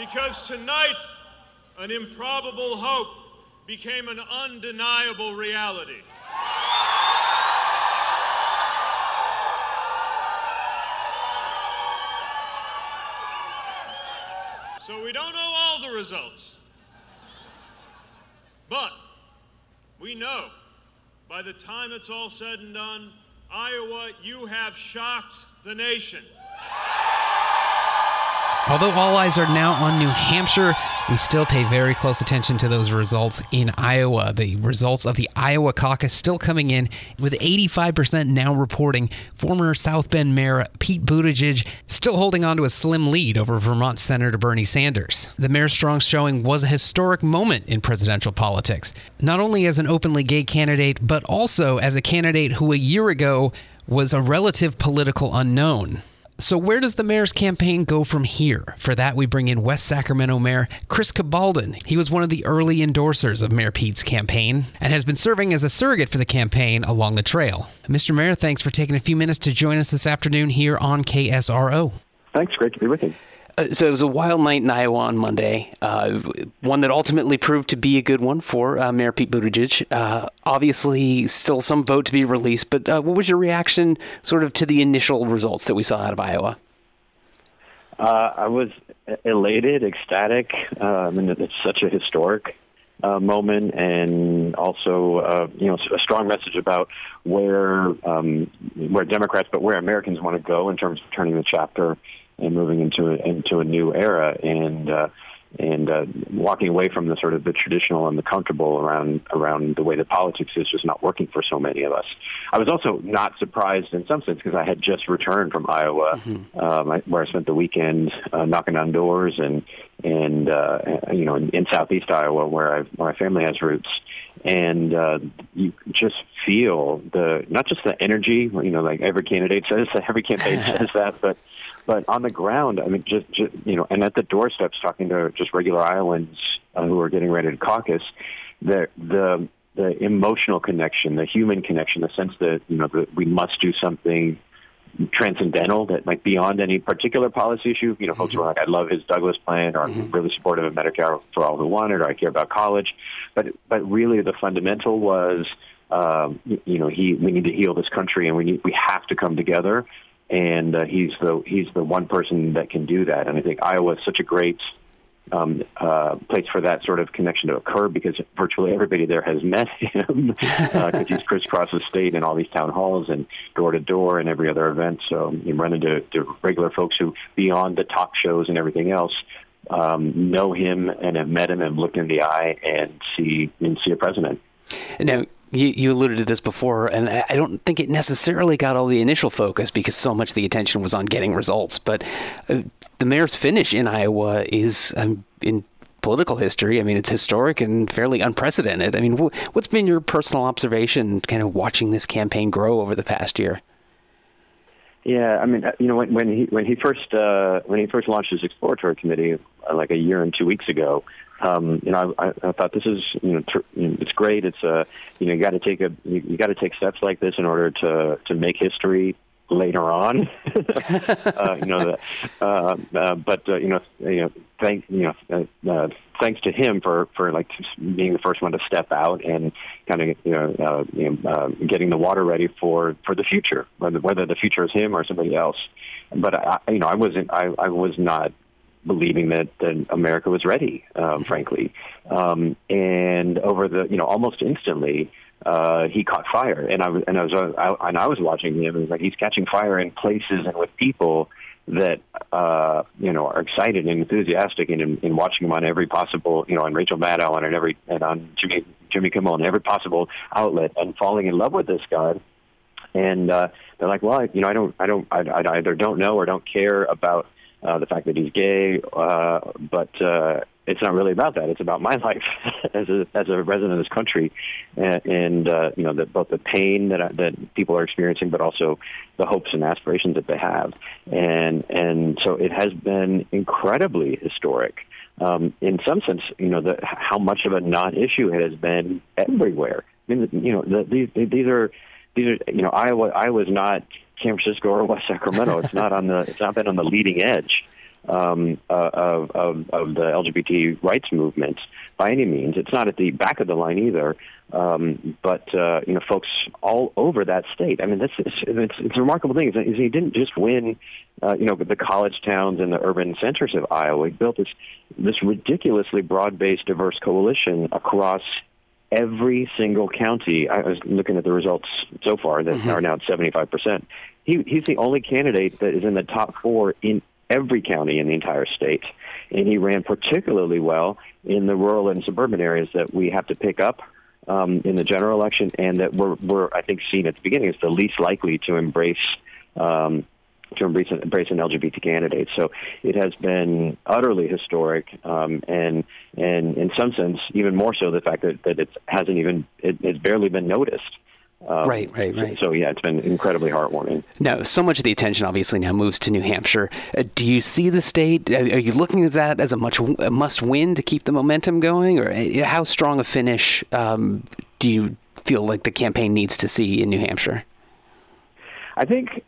Because tonight, an improbable hope became an undeniable reality. So we don't know all the results, but we know by the time it's all said and done, Iowa, you have shocked the nation. Although all eyes are now on New Hampshire, we still pay very close attention to those results in Iowa. The results of the Iowa caucus still coming in, with 85% now reporting former South Bend Mayor Pete Buttigieg still holding on to a slim lead over Vermont Senator Bernie Sanders. The mayor's strong showing was a historic moment in presidential politics, not only as an openly gay candidate, but also as a candidate who a year ago was a relative political unknown. So where does the mayor's campaign go from here? For that, we bring in West Sacramento Mayor Chris Cabaldon. He was one of the early endorsers of Mayor Pete's campaign and has been serving as a surrogate for the campaign along the trail. Mr. Mayor, thanks for taking a few minutes to join us this afternoon here on KSRO. Thanks. Great to be with you. So it was a wild night in Iowa on Monday, one that ultimately proved to be a good one for Mayor Pete Buttigieg. Obviously, still some vote to be released, but what was your reaction sort of to the initial results that we saw out of Iowa? I was elated, ecstatic. It's such a historic moment, and also, a strong message about where Democrats, but where Americans want to go in terms of turning the chapter and moving into a new era, and walking away from the sort of the traditional and the comfortable around the way that politics is just not working for so many of us. I was also not surprised in some sense because I had just returned from Iowa, where I spent the weekend knocking on doors and in southeast Iowa where my family has roots, and you just feel not just the energy, like every candidate says, every campaign says that, but on the ground, I mean, just and at the doorsteps, talking to just regular Iowans who are getting ready to caucus, the emotional connection, the human connection, the sense that that we must do something transcendental that might beyond any particular policy issue. Folks were like, I love his Douglas plan, or I'm really supportive of Medicare for all who want it, or I care about college. But really, the fundamental was, we need to heal this country, and we have to come together. And he's the one person that can do that. And I think Iowa is such a great place for that sort of connection to occur, because virtually everybody there has met him, because he's crisscrossed the state in all these town halls and door to door and every other event. So you run into regular folks who, beyond the talk shows and everything else, know him and have met him and looked in the eye and see a president. Now, you alluded to this before, and I don't think it necessarily got all the initial focus because so much of the attention was on getting results. But the mayor's finish in Iowa is, in political history, I mean, it's historic and fairly unprecedented. I mean, what's been your personal observation kind of watching this campaign grow over the past year? Yeah, I mean, when he first launched his exploratory committee like a year and 2 weeks ago, I thought this is it's great. It's you got to take steps like this in order to make history later on. Thanks to him for like being the first one to step out and kind of getting the water ready for the future, whether the future is him or somebody else. But I was not believing that America was ready, frankly. And over the almost instantly, he caught fire, and I was watching him, and like he's catching fire in places and with people that are excited and enthusiastic, and in watching him on every possible, on Rachel Maddow and on Jimmy Kimmel and every possible outlet, and falling in love with this guy. And they're like, well, I either don't know or don't care about the fact that he's gay, but it's not really about that. It's about my life as a resident of this country, and both the pain that people are experiencing, but also the hopes and aspirations that they have, and so it has been incredibly historic. In some sense, how much of a non-issue it has been everywhere. I mean, these are Iowa is not San Francisco or West Sacramento. It's not been on the leading edge of the LGBT rights movement by any means. It's not at the back of the line either, but folks all over that state. I mean, it's a remarkable thing. Is he didn't just win, the college towns and the urban centers of Iowa. He built this ridiculously broad-based, diverse coalition across every single county. I was looking at the results so far that are now at 75%. He's the only candidate that is in the top 4 in every county in the entire state. And he ran particularly well in the rural and suburban areas that we have to pick up in the general election, and that we're I think, seen at the beginning as the least likely to embrace an LGBT candidate. So it has been utterly historic, and in some sense, even more so the fact that it's barely been noticed. Right. So yeah, it's been incredibly heartwarming. Now, so much of the attention obviously now moves to New Hampshire. Do you see the state? Are you looking at that as a must-win to keep the momentum going, or how strong a finish do you feel like the campaign needs to see in New Hampshire? I think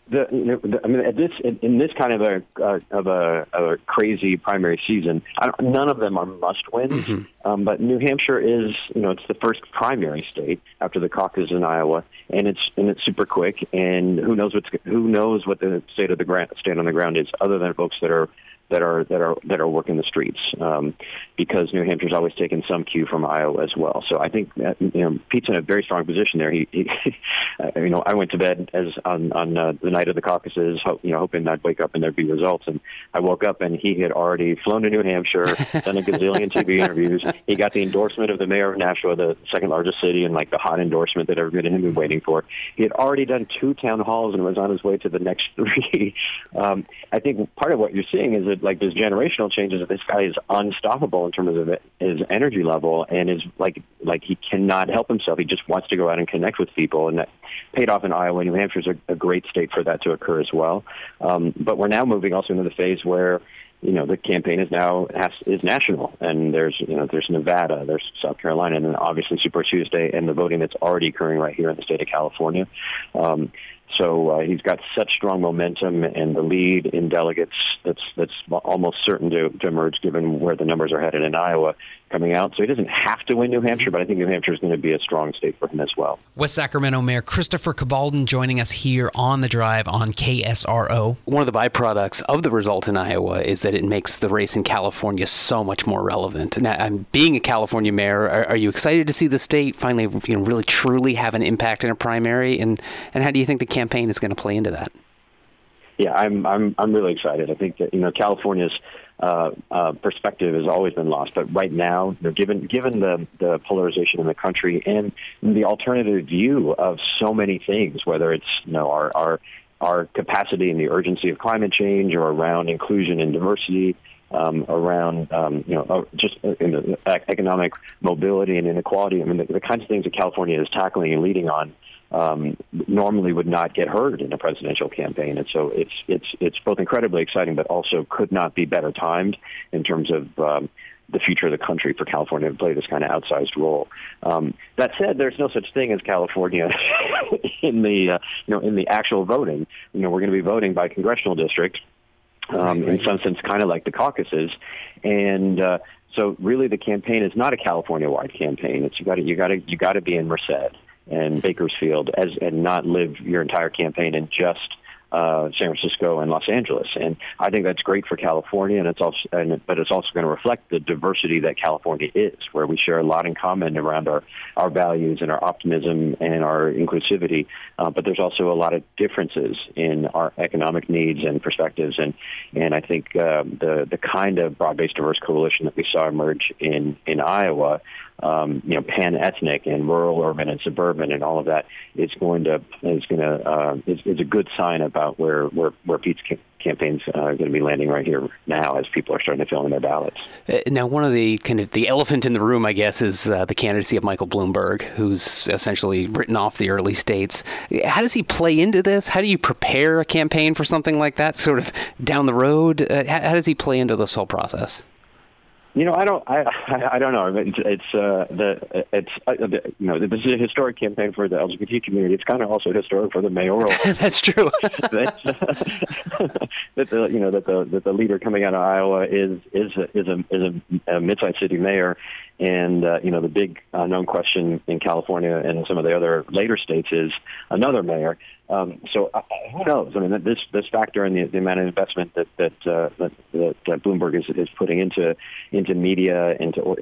in this kind of a crazy primary season, none of them are must-wins. But New Hampshire is, it's the first primary state after the caucus in Iowa, and it's super quick. And who knows what the state on the ground is, other than folks that are working the streets, because New Hampshire's always taken some cue from Iowa as well. So I think Pete's in a very strong position there. I went to bed on the night of the caucuses, hoping I'd wake up and there'd be results, and I woke up and he had already flown to New Hampshire, done a gazillion TV interviews. He got the endorsement of the mayor of Nashua, the second largest city, and like the hot endorsement that everybody had been waiting for. He had already done 2 town halls and was on his way to the next 3. I think part of what you're seeing is that, like, there's generational changes. That this guy is unstoppable in terms of his energy level, and is like he cannot help himself. He just wants to go out and connect with people, and that paid off in Iowa. New Hampshire's a great state for that to occur as well. But we're now moving also into the phase where the campaign is national, and there's Nevada, there's South Carolina, and then obviously Super Tuesday and the voting that's already occurring right here in the state of California. So he's got such strong momentum, and the lead in delegates that's almost certain to emerge given where the numbers are headed in Iowa coming out. So he doesn't have to win New Hampshire, but I think New Hampshire is going to be a strong state for him as well. West Sacramento Mayor Christopher Cabaldon joining us here on The Drive on KSRO. One of the byproducts of the result in Iowa is that it makes the race in California so much more relevant. Now, being a California mayor, are you excited to see the state finally really truly have an impact in a primary? And how do you think the campaign is going to play into that? Yeah, I'm really excited. I think that California's perspective has always been lost, but right now, given the polarization in the country and the alternative view of so many things, whether it's our capacity and the urgency of climate change, or around inclusion and diversity, around just in the economic mobility and inequality. I mean, the kinds of things that California is tackling and leading on normally would not get heard in a presidential campaign. And so it's both incredibly exciting, but also could not be better timed in terms of the future of the country for California to play this kind of outsized role. That said, there's no such thing as California in the actual voting. We're going to be voting by congressional district, in some sense, kind of like the caucuses. And so really the campaign is not a California-wide campaign. It's you got to be in Merced and Bakersfield and not live your entire campaign in just San Francisco and Los Angeles. And I think that's great for California, and but it's also going to reflect the diversity that California is, where we share a lot in common around our values and our optimism and our inclusivity. But there's also a lot of differences in our economic needs and perspectives. And I think the kind of broad-based diverse coalition that we saw emerge in Iowa, pan-ethnic and rural, urban, and suburban, and all of that is a good sign about where Pete's campaign's going to be landing right here now as people are starting to fill in their ballots. Now, one of the the elephant in the room, I guess, is the candidacy of Michael Bloomberg, who's essentially written off the early states. How does he play into this? How do you prepare a campaign for something like that, sort of down the road? How does he play into this whole process? I don't know. This is a historic campaign for the LGBT community. It's kind of also historic for the mayoral. That's true. that the leader coming out of Iowa is a mid-sized city mayor, and the big unknown question in California and some of the other later states is another mayor. So who knows? I mean, this factor in the amount of investment that Bloomberg is putting into media, into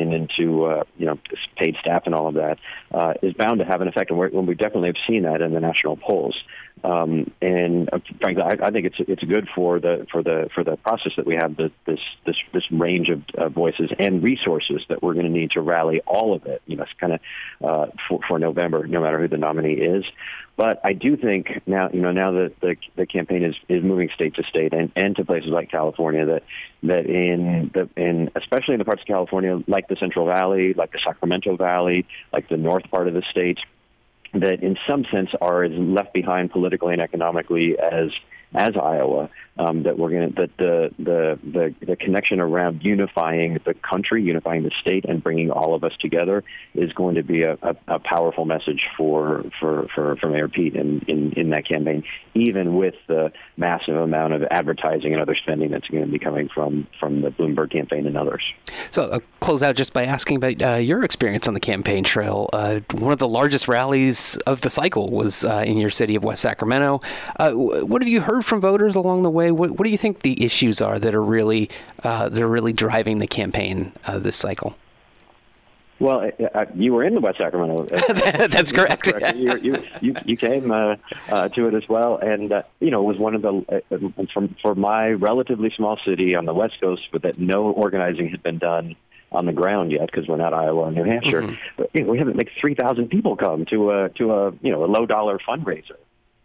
paid staff and all of that is bound to have an effect. And we definitely have seen that in the national polls. And frankly, I think it's good for the process that we have this range of voices and resources that we're going to need to rally all of it. It's kind of for November, no matter who the nominee is. But I do think now that the campaign is moving state to state and to places like California, that in especially in the parts of California like the Central Valley, like the Sacramento Valley, like the north part of the state, that in some sense are as left behind politically and economically as Iowa, that the connection around unifying the country, unifying the state, and bringing all of us together is going to be a powerful message for Mayor Pete in that campaign, even with the massive amount of advertising and other spending that's going to be coming from the Bloomberg campaign and others. So I'll close out just by asking about your experience on the campaign trail. One of the largest rallies of the cycle was in your city of West Sacramento. What have you heard from voters along the way? What do you think the issues are that are really driving the campaign this cycle? Well, you were in the West Sacramento. That's correct. You came to it as well, and it was one of the for my relatively small city on the West Coast, but that no organizing had been done on the ground yet because we're not Iowa and New Hampshire. Mm-hmm. But we had like 3,000 people come to a low dollar fundraiser.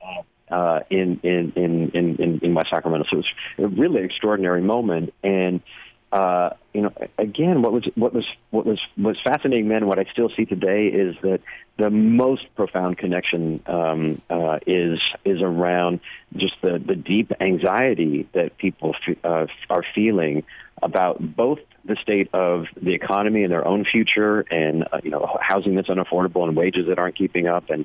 In West Sacramento, so it was a really extraordinary moment. And again, what was fascinating then, what I still see today, is that the most profound connection is around just the deep anxiety that people are feeling about both the state of the economy and their own future, and housing that's unaffordable and wages that aren't keeping up, and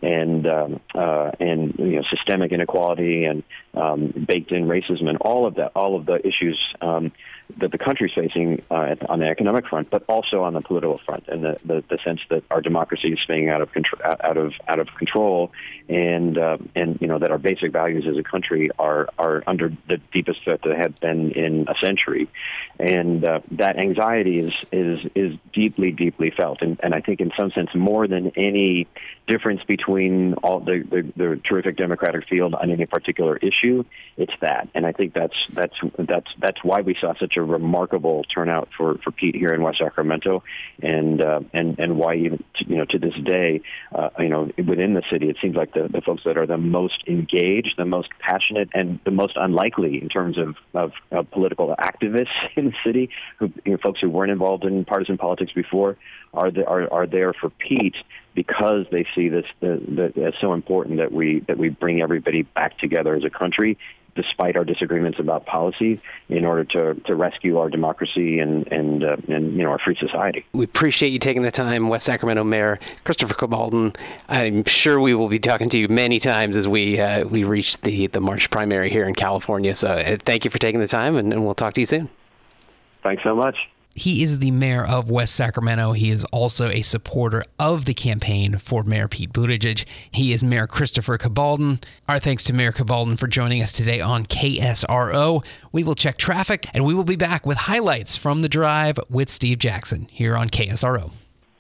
systemic inequality and baked-in racism and all of the issues that the country's facing on the economic front, but also on the political front, and the sense that our democracy is spinning out of control, and that our basic values as a country are under the deepest threat that have been in a century, and that anxiety is deeply, deeply felt, and I think in some sense more than any difference between all the terrific Democratic field on any particular issue, it's that, and I think that's why we saw such a remarkable turnout for Pete here in West Sacramento, and why even to this day, within the city, it seems like the folks that are the most engaged, the most passionate, and the most unlikely in terms of political activists in the city, folks who weren't involved in partisan politics before, are there for Pete because they see this as so important that we bring everybody back together as a country, despite our disagreements about policy, in order to rescue our democracy and our free society. We appreciate you taking the time, West Sacramento Mayor Christopher Cabaldon. I'm sure we will be talking to you many times as we reach the March primary here in California. So thank you for taking the time, and we'll talk to you soon. Thanks so much. He is the mayor of West Sacramento. He is also a supporter of the campaign for Mayor Pete Buttigieg. He is Mayor Christopher Cabaldon. Our thanks to Mayor Cabaldon for joining us today on KSRO. We will check traffic, and we will be back with highlights from the drive with Steve Jackson here on KSRO.